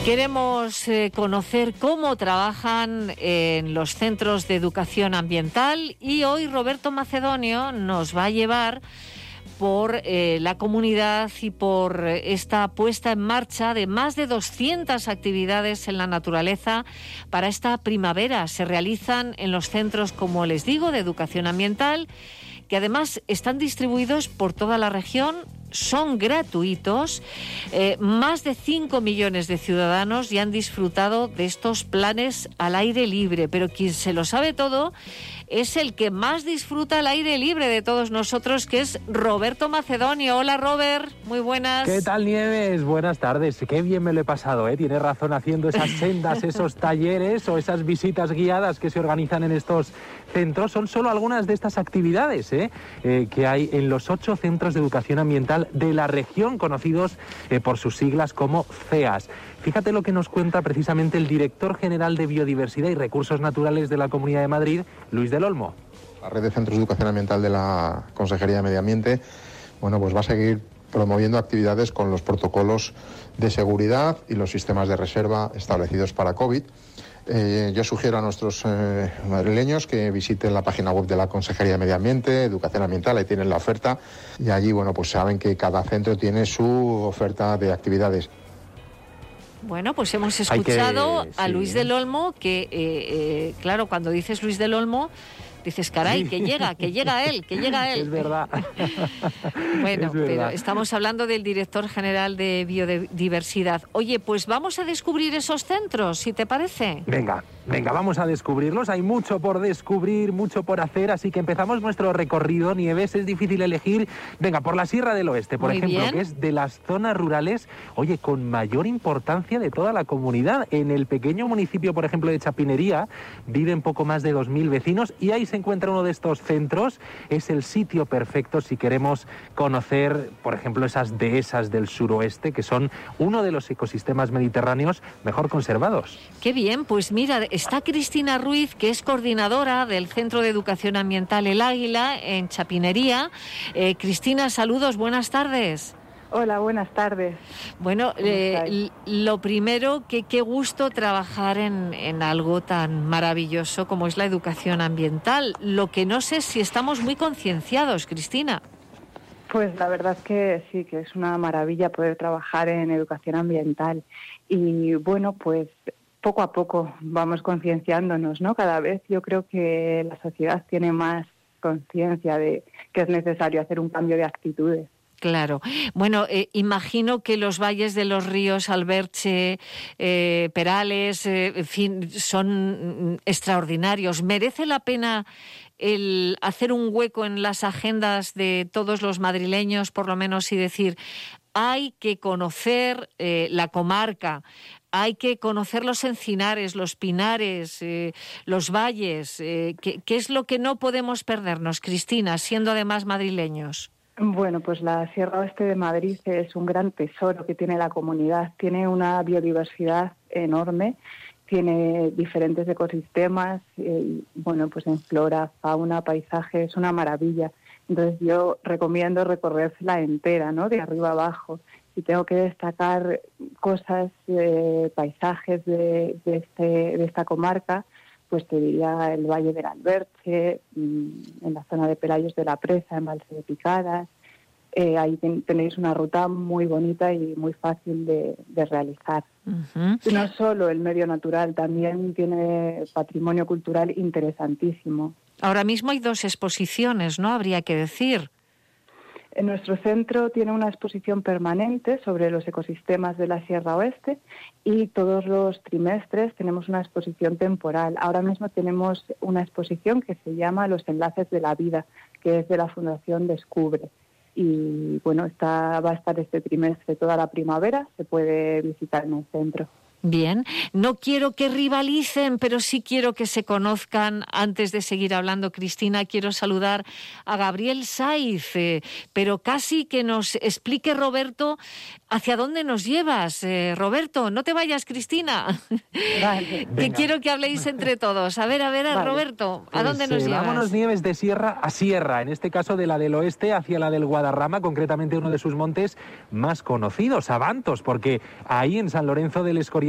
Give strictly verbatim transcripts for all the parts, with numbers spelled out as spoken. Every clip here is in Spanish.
Queremos eh, conocer cómo trabajan en los centros de educación ambiental y hoy Roberto Macedonio nos va a llevar por eh, la comunidad y por esta puesta en marcha de más de doscientas actividades en la naturaleza para esta primavera. Se realizan en los centros, como les digo, de educación ambiental, que además están distribuidos por toda la región. Son gratuitos. Eh, más de cinco millones de ciudadanos ya han disfrutado de estos planes al aire libre, pero quien se lo sabe todo es el que más disfruta al aire libre de todos nosotros, que es Roberto Macedonio. Hola, Robert, muy buenas. ¿Qué tal, Nieves? Buenas tardes. Qué bien me lo he pasado, ¿eh? Tienes razón, haciendo esas sendas, esos talleres o esas visitas guiadas que se organizan en estos centros. Son solo algunas de estas actividades ¿eh? Eh, que hay en los ocho centros de educación ambiental de la región, conocidos eh, por sus siglas como C E A S. Fíjate lo que nos cuenta precisamente el director general de Biodiversidad y Recursos Naturales de la Comunidad de Madrid, Luis del Olmo. La red de centros de educación ambiental de la Consejería de Medio Ambiente, bueno, pues va a seguir promoviendo actividades con los protocolos de seguridad y los sistemas de reserva establecidos para COVID. Eh, yo sugiero a nuestros eh, madrileños que visiten la página web de la Consejería de Medio Ambiente, Educación Ambiental, ahí tienen la oferta y allí, bueno, pues saben que cada centro tiene su oferta de actividades. Bueno, pues hemos escuchado que, a sí. Luis del Olmo, que, eh, eh, claro, cuando dices Luis del Olmo, dices, caray, que llega, que llega él, que llega él. Es verdad. Bueno, es verdad. Pero estamos hablando del director general de Biodiversidad. Oye, pues vamos a descubrir esos centros, si te parece. Venga, venga, vamos a descubrirlos. Hay mucho por descubrir, mucho por hacer, así que empezamos nuestro recorrido. Nieves, es difícil elegir. Venga, por la Sierra del Oeste, por Muy ejemplo, bien. que es de las zonas rurales, oye, con mayor importancia de toda la comunidad. En el pequeño municipio, por ejemplo, de Chapinería, viven poco más de dos mil vecinos y ahí se encuentra uno de estos centros. Es el sitio perfecto si queremos conocer, por ejemplo, esas dehesas del suroeste, que son uno de los ecosistemas mediterráneos mejor conservados. Qué bien, pues mira, está Cristina Ruiz, que es coordinadora del Centro de Educación Ambiental El Águila, en Chapinería. Eh, Cristina, saludos, buenas tardes. Hola, buenas tardes. Bueno, eh, lo primero, que qué gusto trabajar en, en algo tan maravilloso como es la educación ambiental. Lo que no sé es si estamos muy concienciados, Cristina. Pues la verdad que sí, que es una maravilla poder trabajar en educación ambiental. Y bueno, pues poco a poco vamos concienciándonos, ¿no? Cada vez yo creo que la sociedad tiene más conciencia de que es necesario hacer un cambio de actitudes. Claro. Bueno, eh, imagino que los valles de los ríos Alberche, eh, Perales, eh, en fin, son extraordinarios. ¿Merece la pena el hacer un hueco en las agendas de todos los madrileños, por lo menos, y decir, hay que conocer eh, la comarca, hay que conocer los encinares, los pinares, eh, los valles? Eh, ¿qué, ¿Qué es lo que no podemos perdernos, Cristina, siendo además madrileños? Bueno, pues la Sierra Oeste de Madrid es un gran tesoro que tiene la comunidad. Tiene una biodiversidad enorme, tiene diferentes ecosistemas, eh, bueno, pues en flora, fauna, paisaje, es una maravilla. Entonces yo recomiendo recorrérsela entera, ¿no? De arriba abajo. Y tengo que destacar cosas, eh, paisajes de, de, este, de esta comarca, pues te diría el Valle del Alberche, en la zona de Pelayos de la Presa, en Valse de Picadas. Eh, ahí ten, tenéis una ruta muy bonita y muy fácil de, de realizar. Uh-huh. No solo el medio natural, también tiene patrimonio cultural interesantísimo. Ahora mismo hay dos exposiciones, ¿no? Habría que decir. En nuestro centro tiene una exposición permanente sobre los ecosistemas de la Sierra Oeste y todos los trimestres tenemos una exposición temporal. Ahora mismo tenemos una exposición que se llama Los Enlaces de la Vida, que es de la Fundación Descubre. Y bueno, está, va a estar este trimestre toda la primavera, se puede visitar en el centro. Bien, no quiero que rivalicen, pero sí quiero que se conozcan. Antes de seguir hablando, Cristina, quiero saludar a Gabriel Saiz, eh, pero casi que nos explique, Roberto, hacia dónde nos llevas. Eh, Roberto, no te vayas, Cristina. Vale, que quiero que habléis entre todos. A ver, a ver, vale. Roberto, ¿a pues, dónde nos eh, llevas? Vámonos, Nieves, de sierra a sierra, en este caso de la del oeste hacia la del Guadarrama, concretamente uno de sus montes más conocidos, Abantos, porque ahí en San Lorenzo del Escorial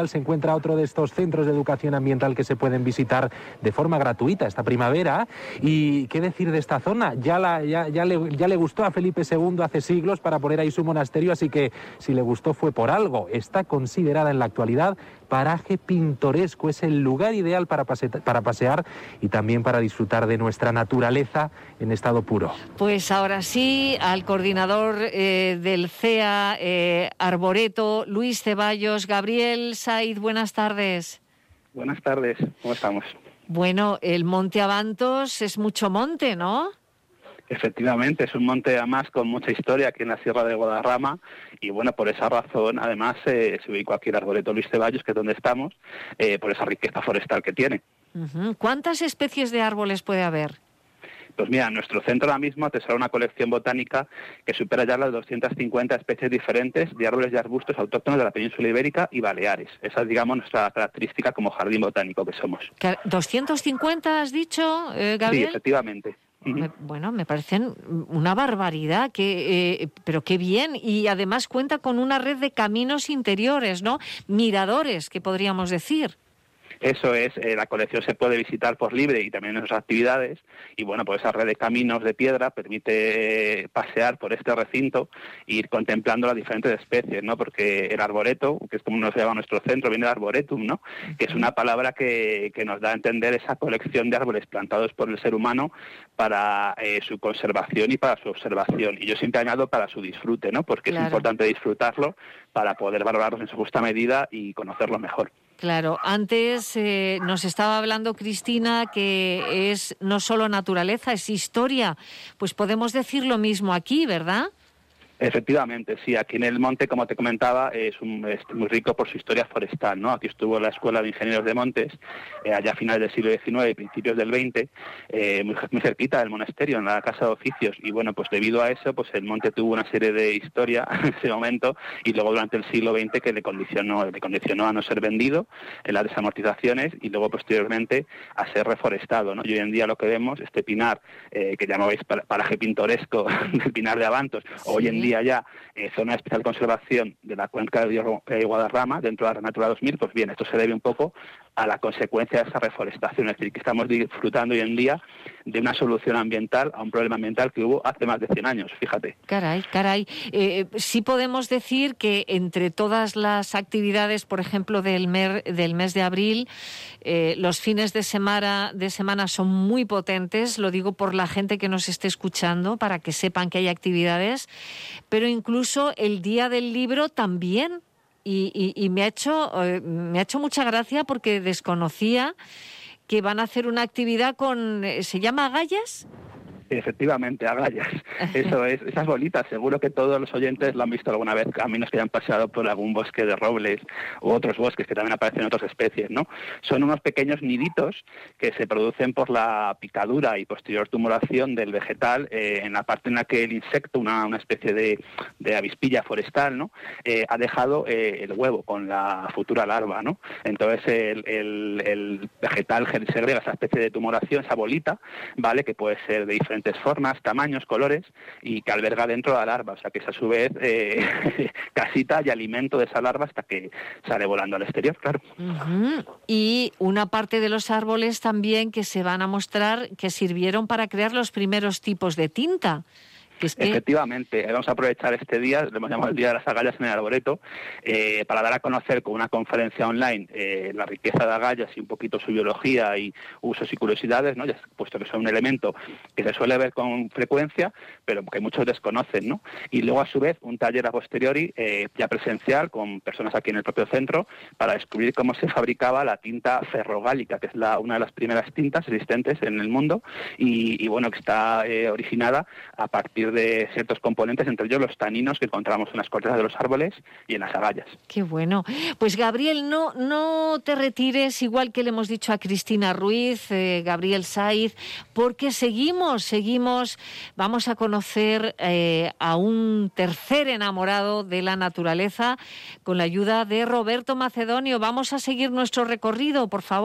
Mundial se encuentra otro de estos centros de educación ambiental que se pueden visitar de forma gratuita esta primavera. Y qué decir de esta zona, ya, la, ya, ya, le, ya le gustó a Felipe segundo hace siglos para poner ahí su monasterio, así que si le gustó fue por algo. Está considerada en la actualidad paraje pintoresco, es el lugar ideal para, pase, para pasear y también para disfrutar de nuestra naturaleza en estado puro. Pues ahora sí, al coordinador eh, del C E A eh, Arboreto, Luis Ceballos. Gabriel Saiz, buenas tardes. Buenas tardes, ¿cómo estamos? Bueno, el Monte Abantos es mucho monte, ¿no? Efectivamente, es un monte además con mucha historia aquí en la Sierra de Guadarrama y bueno, por esa razón además eh, se ubicó aquí el Arboreto Luis Ceballos, que es donde estamos, eh, por esa riqueza forestal que tiene. Uh-huh. ¿Cuántas especies de árboles puede haber? Pues mira, nuestro centro ahora mismo atesora una colección botánica que supera ya las doscientas cincuenta especies diferentes de árboles y arbustos autóctonos de la península ibérica y Baleares. Esa es, digamos, nuestra característica como jardín botánico que somos. ¿doscientos cincuenta has dicho, eh, Gabriel? Sí, efectivamente. Me, bueno, me parecen una barbaridad, que, eh, pero qué bien. Y además cuenta con una red de caminos interiores, ¿no? Miradores, que podríamos decir. Eso es, eh, la colección se puede visitar por libre y también en sus actividades y bueno, pues esa red de caminos de piedra permite eh, pasear por este recinto e ir contemplando las diferentes especies, ¿no? Porque el arboreto, que es como nos llama nuestro centro, viene de arboretum, ¿no? Que es una palabra que, que nos da a entender esa colección de árboles plantados por el ser humano para eh, su conservación y para su observación. Y yo siempre añado para su disfrute, ¿no? Porque claro, es importante disfrutarlo para poder valorarlos en su justa medida y conocerlos mejor. Claro, antes eh, nos estaba hablando Cristina que es no solo naturaleza, es historia. Pues podemos decir lo mismo aquí, ¿verdad? Efectivamente, sí. Aquí en el monte, como te comentaba, es, un, es muy rico por su historia forestal, ¿no? Aquí estuvo la Escuela de Ingenieros de Montes, eh, allá a finales del siglo diecinueve y principios del veinte, eh, muy, muy cerquita del monasterio, en la Casa de Oficios. Y bueno, pues debido a eso, pues el monte tuvo una serie de historia en ese momento y luego durante el siglo veinte que le condicionó, le condicionó a no ser vendido en las desamortizaciones y luego posteriormente a ser reforestado, ¿no? Y hoy en día lo que vemos, este pinar, eh, que llamáis paraje pintoresco del Pinar de Abantos, sí. Hoy en día ya eh, zona de especial conservación de la cuenca de Guadarrama dentro de la Natura dos mil, pues bien, esto se debe un poco a la consecuencia de esa reforestación, es decir, que estamos disfrutando hoy en día de una solución ambiental a un problema ambiental que hubo hace más de cien años, fíjate. Caray, caray. Eh, sí podemos decir que entre todas las actividades, por ejemplo, del, mer, del mes de abril, eh, los fines de semana, de semana son muy potentes, lo digo por la gente que nos esté escuchando, para que sepan que hay actividades, pero incluso el Día del Libro también. Y, y, y me ha hecho eh, me ha hecho mucha gracia porque desconocía que van a hacer una actividad con, ¿se llama agallas? Efectivamente, agallas. Eso es, esas bolitas, seguro que todos los oyentes lo han visto alguna vez, a menos que hayan paseado por algún bosque de robles u otros bosques que también aparecen en otras especies, ¿no? Son unos pequeños niditos que se producen por la picadura y posterior tumoración del vegetal eh, en la parte en la que el insecto, una, una especie de, de avispilla forestal, ¿no? Eh, ha dejado eh, el huevo con la futura larva, ¿no? Entonces el, el, el vegetal segrega esa especie de tumoración, esa bolita, ¿vale? Que puede ser de diferentes formas, tamaños, colores, y que alberga dentro de la larva, o sea que es a su vez eh, casita y alimento de esa larva hasta que sale volando al exterior, claro. Uh-huh. Y una parte de los árboles también que se van a mostrar que sirvieron para crear los primeros tipos de tinta. Es que... Efectivamente, vamos a aprovechar este día, lo hemos llamado el Día de las Agallas en el Arboreto, eh, para dar a conocer con una conferencia online eh, la riqueza de agallas y un poquito su biología y usos y curiosidades, ¿no? Ya puesto que son un elemento que se suele ver con frecuencia, pero que muchos desconocen, ¿no? Y luego, a su vez, un taller a posteriori, eh, ya presencial, con personas aquí en el propio centro, para descubrir cómo se fabricaba la tinta ferrogálica, que es la, una de las primeras tintas existentes en el mundo, y, y bueno, que está eh, originada a partir de ciertos componentes, entre ellos los taninos que encontramos en las cortezas de los árboles y en las agallas. Qué bueno. Pues Gabriel, no, no te retires, igual que le hemos dicho a Cristina Ruiz, eh, Gabriel Saiz, porque seguimos, seguimos, vamos a conocer eh, a un tercer enamorado de la naturaleza con la ayuda de Roberto Macedonio. Vamos a seguir nuestro recorrido, por favor.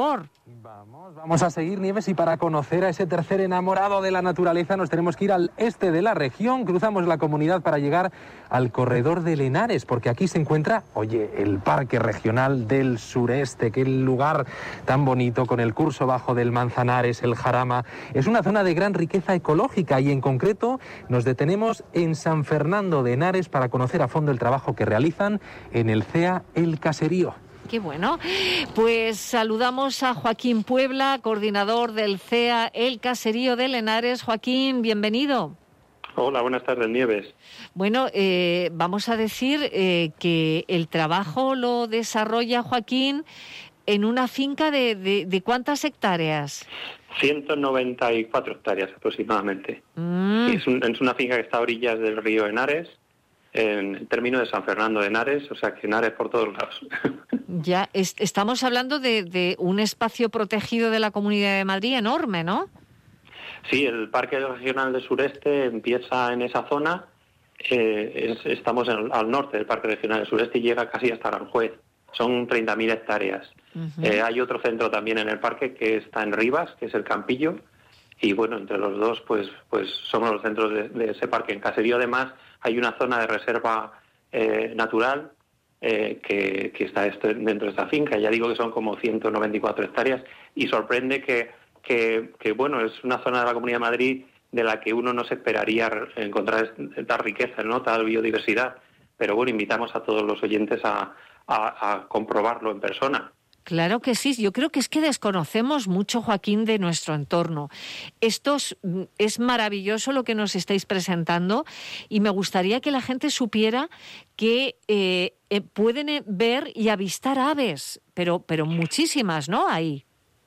Vamos, vamos a seguir, Nieves, y para conocer a ese tercer enamorado de la naturaleza nos tenemos que ir al este de la región, cruzamos la comunidad para llegar al corredor del Henares, porque aquí se encuentra, oye, el Parque Regional del Sureste, que el lugar tan bonito con el curso bajo del Manzanares, el Jarama, es una zona de gran riqueza ecológica y en concreto nos detenemos en San Fernando de Henares para conocer a fondo el trabajo que realizan en el C E A El Caserío. Qué bueno. Pues saludamos a Joaquín Puebla, coordinador del C E A El Caserío de Henares. Joaquín, bienvenido. Hola, buenas tardes, Nieves. Bueno, eh, vamos a decir eh, que el trabajo lo desarrolla Joaquín en una finca de, de, de ¿cuántas hectáreas? ciento noventa y cuatro hectáreas aproximadamente. Mm. Es, un, es una finca que está a orillas del río Henares, en el término de San Fernando de Henares, o sea que Henares por todos lados. Ya, es, estamos hablando de, de un espacio protegido de la Comunidad de Madrid enorme, ¿no? Sí, el Parque Regional del Sureste empieza en esa zona, eh, es, estamos en, al norte del Parque Regional del Sureste y llega casi hasta Aranjuez, son treinta mil hectáreas. Uh-huh. Eh, hay otro centro también en el parque que está en Rivas, que es el Campillo, y bueno, entre los dos pues pues somos los centros de, de ese parque. En Caserío además hay una zona de reserva eh, natural eh, que, que está este, dentro de esta finca. Ya digo que son como ciento noventa y cuatro hectáreas y sorprende que, que, que, bueno, es una zona de la Comunidad de Madrid de la que uno no se esperaría encontrar tal riqueza, ¿no? Tal biodiversidad. Pero bueno, invitamos a todos los oyentes a, a, a comprobarlo en persona. Claro que sí, yo creo que es que desconocemos mucho, Joaquín, de nuestro entorno. Esto es, es maravilloso lo que nos estáis presentando y me gustaría que la gente supiera que eh, eh, pueden ver y avistar aves, pero, pero muchísimas, ¿no? Ahí.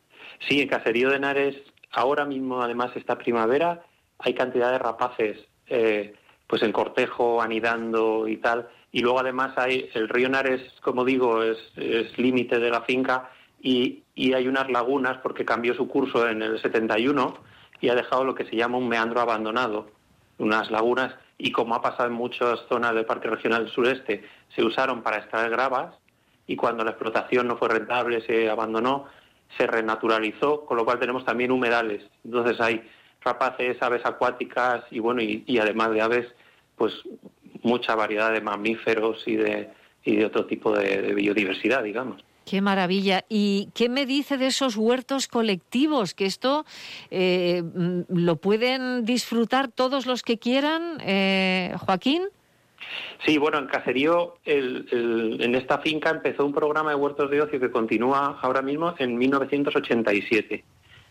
Sí, en Caserío de Henares, ahora mismo, además, esta primavera, hay cantidad de rapaces, eh, pues en cortejo, anidando y tal. Y luego además hay el río Henares, como digo, es, es límite de la finca y, y hay unas lagunas porque cambió su curso en el setenta y uno y ha dejado lo que se llama un meandro abandonado, unas lagunas, y como ha pasado en muchas zonas del Parque Regional del Sureste, se usaron para extraer gravas y cuando la explotación no fue rentable se abandonó, se renaturalizó, con lo cual tenemos también humedales. Entonces hay rapaces, aves acuáticas y bueno, y, y además de aves, pues mucha variedad de mamíferos y de, y de otro tipo de, de biodiversidad, digamos. ¡Qué maravilla! ¿Y qué me dice de esos huertos colectivos? Que esto eh, lo pueden disfrutar todos los que quieran, eh, Joaquín. Sí, bueno, en Caserío, el, el, en esta finca empezó un programa de huertos de ocio que continúa ahora mismo en mil novecientos ochenta y siete.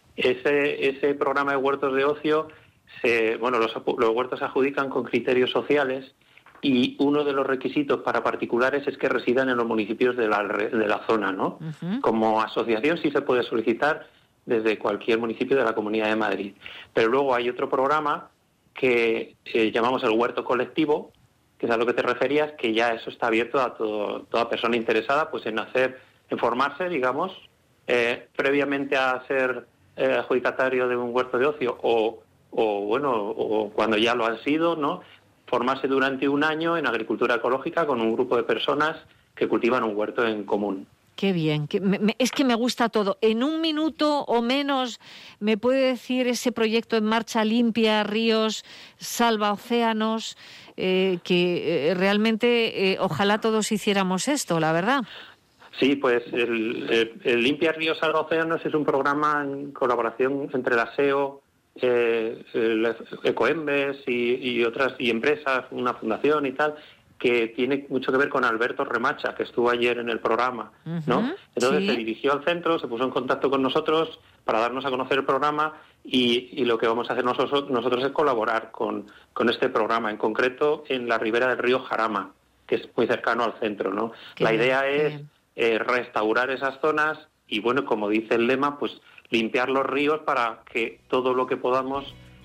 Ese, ese programa de huertos de ocio, se, bueno, los, los huertos se adjudican con criterios sociales y uno de los requisitos para particulares es que residan en los municipios de la, de la zona, ¿no? Uh-huh. Como asociación sí se puede solicitar desde cualquier municipio de la Comunidad de Madrid. Pero luego hay otro programa que eh, llamamos el huerto colectivo, que es a lo que te referías, que ya eso está abierto a todo, toda persona interesada pues en hacer, en formarse, digamos, eh, previamente a ser eh, adjudicatario de un huerto de ocio o, o bueno, o cuando ya lo han sido, ¿no? Formarse durante un año en agricultura ecológica con un grupo de personas que cultivan un huerto en común. Qué bien, que me, me, es que me gusta todo. En un minuto o menos, ¿me puede decir ese proyecto en marcha Limpia Ríos, Salva Océanos? Eh, que eh, realmente eh, ojalá todos hiciéramos esto, la verdad. Sí, pues el, el, el Limpia Ríos, Salva Océanos es un programa en colaboración entre la S E O, Eh, el Ecoembes y, y otras y empresas, una fundación y tal, que tiene mucho que ver con Alberto Remacha, que estuvo ayer en el programa, uh-huh, ¿no? Entonces sí. Se dirigió al centro, se puso en contacto con nosotros para darnos a conocer el programa y, y lo que vamos a hacer nosotros, nosotros es colaborar con, con este programa, en concreto en la ribera del río Jarama, que es muy cercano al centro, ¿no? Qué la idea bien, es eh, restaurar esas zonas y, bueno, como dice el lema, pues limpiar los ríos para que todo lo que podamos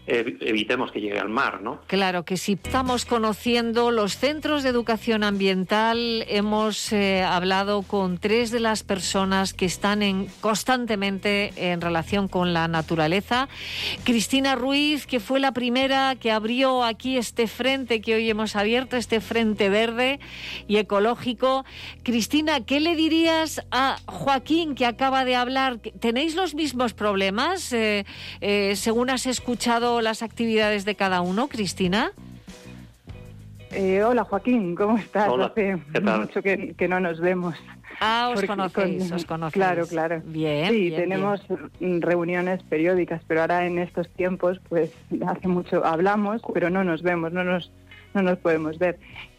evitemos que llegue al mar, ¿no? Claro que sí. Estamos conociendo los centros de educación ambiental. Hemos eh, hablado con tres de las personas que están en, constantemente en relación con la naturaleza. Cristina Ruiz, que fue la primera que abrió aquí este frente que hoy hemos abierto, este frente verde y ecológico. Cristina, ¿qué le dirías a Joaquín, que acaba de hablar? ¿Tenéis los mismos problemas, eh, eh, según has escuchado las actividades de cada uno, Cristina? Eh, hola, Joaquín, ¿cómo estás? Hola, Hace ¿qué tal? mucho que, que no nos vemos. Ah, os Porque conocéis, con- os conocéis. Claro, claro. Bien, Sí, bien, tenemos bien. reuniones periódicas, pero ahora en estos tiempos, pues hace mucho hablamos, pero no nos vemos, no nos, no nos podemos ver.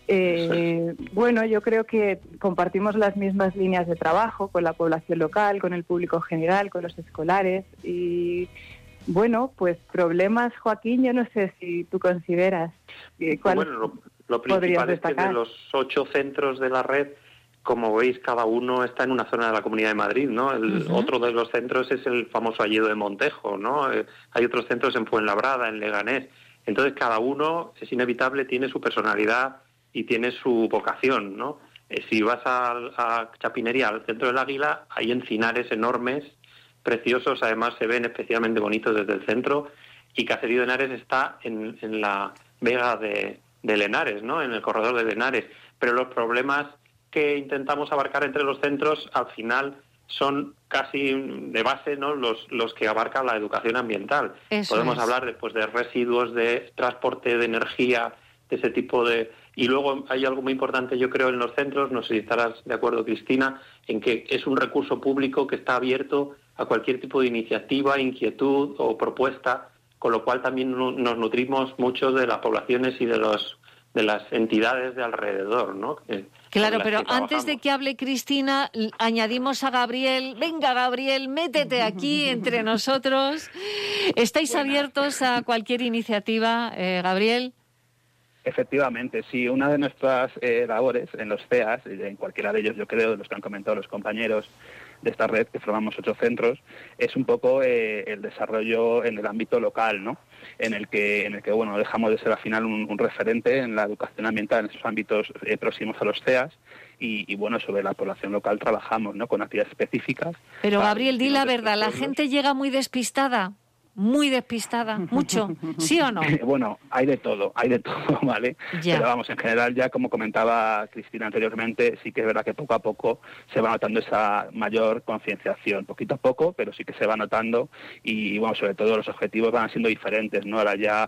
Eh, bueno, yo creo que compartimos las mismas líneas de trabajo con la población local, con el público general, con los escolares y... Bueno, pues problemas, Joaquín, yo no sé si tú consideras. eh, ¿cuál Bueno, lo, lo podrías principal es que destacar? de los ocho centros de la red, como veis, cada uno está en una zona de la Comunidad de Madrid, ¿no? El Ujú. otro de los centros es el famoso Alledo de Montejo, ¿no? Eh, hay otros centros en Fuenlabrada, en Leganés. Entonces, cada uno, es inevitable, tiene su personalidad y tiene su vocación, ¿no? Eh, si vas a, a Chapinería, al centro del Águila, hay encinares enormes, preciosos, además se ven especialmente bonitos desde el centro, y Caserío de Henares está en, en la vega de, de Lenares, ¿no? En el corredor de Lenares. Pero los problemas que intentamos abarcar entre los centros, al final, son casi de base, ¿no? Los, los que abarca la educación ambiental. Eso Podemos es. hablar después de residuos, de transporte de energía, de ese tipo de... Y luego hay algo muy importante, yo creo, en los centros, no sé si estarás de acuerdo, Cristina, en que es un recurso público que está abierto a cualquier tipo de iniciativa, inquietud o propuesta, con lo cual también nu- nos nutrimos mucho de las poblaciones y de los de las entidades de alrededor, ¿no? Que- Claro, con las pero que antes de trabajamos. que hable Cristina, l- añadimos a Gabriel. Venga, Gabriel, métete aquí entre nosotros. ¿Estáis Buenas. abiertos a cualquier iniciativa, eh, Gabriel? Efectivamente, sí. Una de nuestras eh, labores en los C E A S, y en cualquiera de ellos, yo creo, de los que han comentado los compañeros de esta red, que formamos ocho centros, es un poco eh, el desarrollo en el ámbito local, ¿no? En el que, en el que bueno, dejamos de ser al final un, un referente en la educación ambiental en esos ámbitos eh, próximos a los C E A S y, y, bueno, sobre la población local trabajamos, ¿no? Con actividades específicas. Pero, para Gabriel, di la distintos verdad, ¿la pueblos. gente llega muy despistada? Muy despistada, mucho, ¿sí o no? Bueno, hay de todo, hay de todo, ¿vale? Ya. Pero vamos, en general, ya como comentaba Cristina anteriormente, sí que es verdad que poco a poco se va notando esa mayor concienciación, poquito a poco, pero sí que se va notando y, bueno, sobre todo los objetivos van siendo diferentes, ¿no? Ahora ya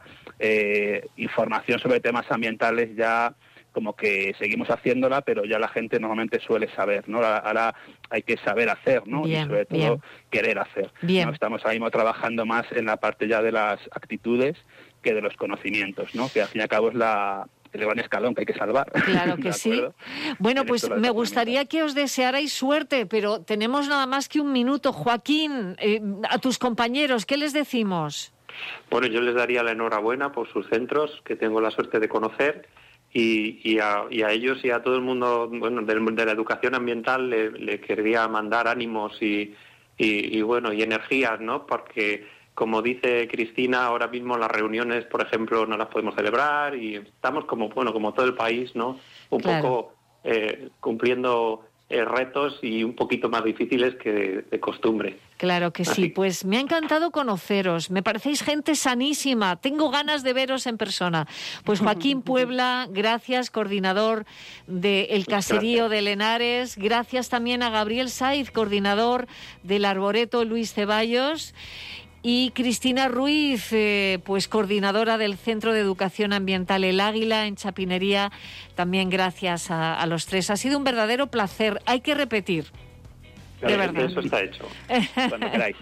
eh, información sobre temas ambientales ya como que seguimos haciéndola, pero ya la gente normalmente suele saber, ¿no? Ahora, ahora hay que saber hacer, ¿no? Bien, y sobre todo bien. querer hacer. Bien. ¿no? Estamos ahí mismo trabajando más en la parte ya de las actitudes que de los conocimientos, ¿no? Que al fin y al cabo es la, el gran escalón que hay que salvar. Claro que ¿De sí. acuerdo? Bueno, En pues esto de las me herramientas. gustaría que os desearais suerte, pero tenemos nada más que un minuto. Joaquín, eh, a tus compañeros, ¿qué les decimos? Bueno, yo les daría la enhorabuena por sus centros, que tengo la suerte de conocer, y, y, a, y a ellos y a todo el mundo, bueno, de, de la educación ambiental le, le querría mandar ánimos y, y, y, bueno, y energías, ¿no? Porque, como dice Cristina, ahora mismo las reuniones, por ejemplo, no las podemos celebrar y estamos como, bueno, como todo el país, ¿no? Un Claro. poco eh, cumpliendo eh, retos y un poquito más difíciles que de, de costumbre. Claro que sí, Así. pues me ha encantado conoceros, me parecéis gente sanísima, tengo ganas de veros en persona. Pues Joaquín Puebla, gracias, coordinador del Caserío de Lenares, gracias también a Gabriel Saiz, coordinador del Arboreto Luis Ceballos, y Cristina Ruiz, eh, pues coordinadora del Centro de Educación Ambiental El Águila en Chapinería, también gracias a, a los tres. Ha sido un verdadero placer, hay que repetir. De Eh, verdad. Eso está hecho. Cuando queráis.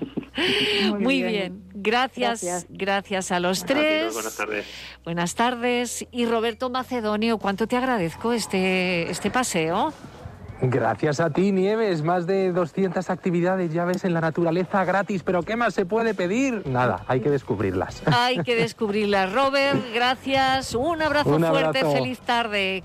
Muy bien. Gracias, gracias, Gracias. a los Adiós, tres. buenas tardes. Buenas tardes. Y Roberto Macedonio, ¿cuánto te agradezco este, este paseo? Gracias a ti, Nieves. Más de doscientas actividades, ya ves, en la naturaleza gratis. ¿Pero qué más se puede pedir? Nada, hay que descubrirlas. Hay que descubrirlas. Robert, gracias. Un abrazo Un fuerte. abrazo. Feliz tarde.